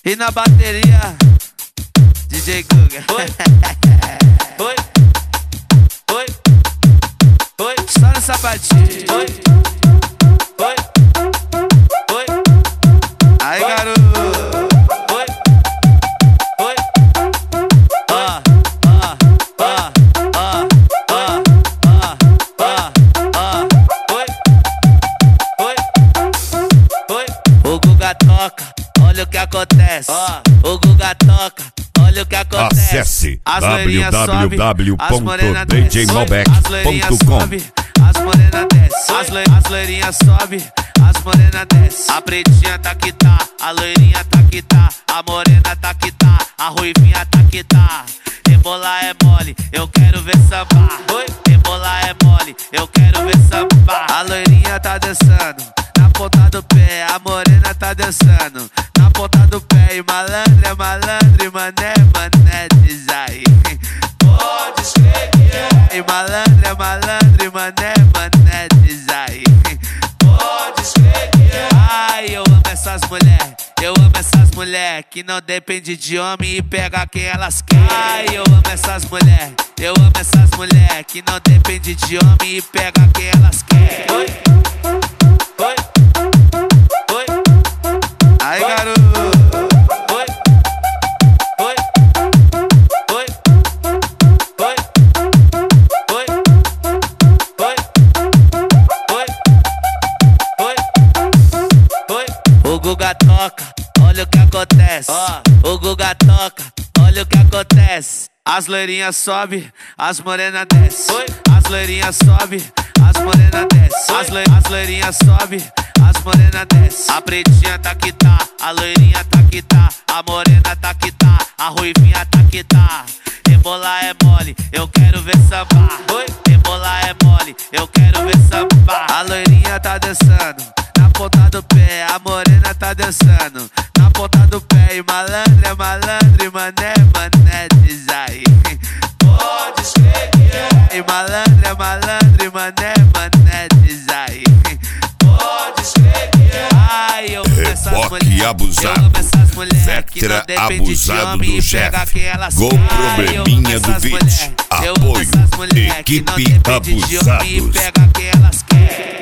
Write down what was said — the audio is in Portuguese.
E na bateria, DJ Guga. Oi, oi, oi, oi, só no sapatinho. Oi, oi, oi, aí garoto. Oi, oi, oi, oi, o Guga toca. Olha o que acontece, o Guga toca, olha o que acontece. Acesse www.djmalbec.com. As morenas desce, as loirinhas sobe, as morenas desce. A pretinha tá que tá, a loirinha tá que tá, a morena tá que tá, a ruivinha tá que tá. Rebolar é mole, eu quero ver sambar. Rebolar é mole, eu quero ver sambar. A loirinha tá dançando na ponta do pé, a morena tá dançando na ponta do pé. E malandro é malandro, e mané, mané, diz aí. Pode escrever que é. E malandro é malandro, e mané, mané, diz aí. Pode escrever que é. Ai, eu amo essas mulher, eu amo essas mulher que não depende de homem e pega quem elas querem. Ai, eu amo essas mulher, eu amo essas mulher que não depende de homem e pega quem elas querem. Oi, oi, oi, aí garoto. Oi, oi, oi, oi, oi, oi, oi, oi, oi. O Guga toca, olha o que acontece. O Guga toca, olha o que acontece. As loirinhas sobe, as morenas desce. As loirinhas sobe, as morenas desce. As loirinhas sobe, as morenas desce. A pretinha tá que tá, a loirinha tá que tá, a morena tá que tá, a ruivinha tá que tá. Rebolar é mole, eu quero ver sambar. Rebolar é mole, eu quero ver sambar. A loirinha tá dançando na ponta do pé, a morena tá dançando na ponta do pé. E malandro é malandro, e mané, mané, diz aí. Pode escrever que é. E malandro é malandro, e mané, mané, diz aí. Pode escrever que é. Ai, eu amo essas mulher, abusado. eu amo essas mulher Vectra que não depende de abusado homem do e pega chefe. quem elas Gol querem. probleminha do vídeo. Apoio, Que não equipe depende de homem e abusados. pega quem elas querem.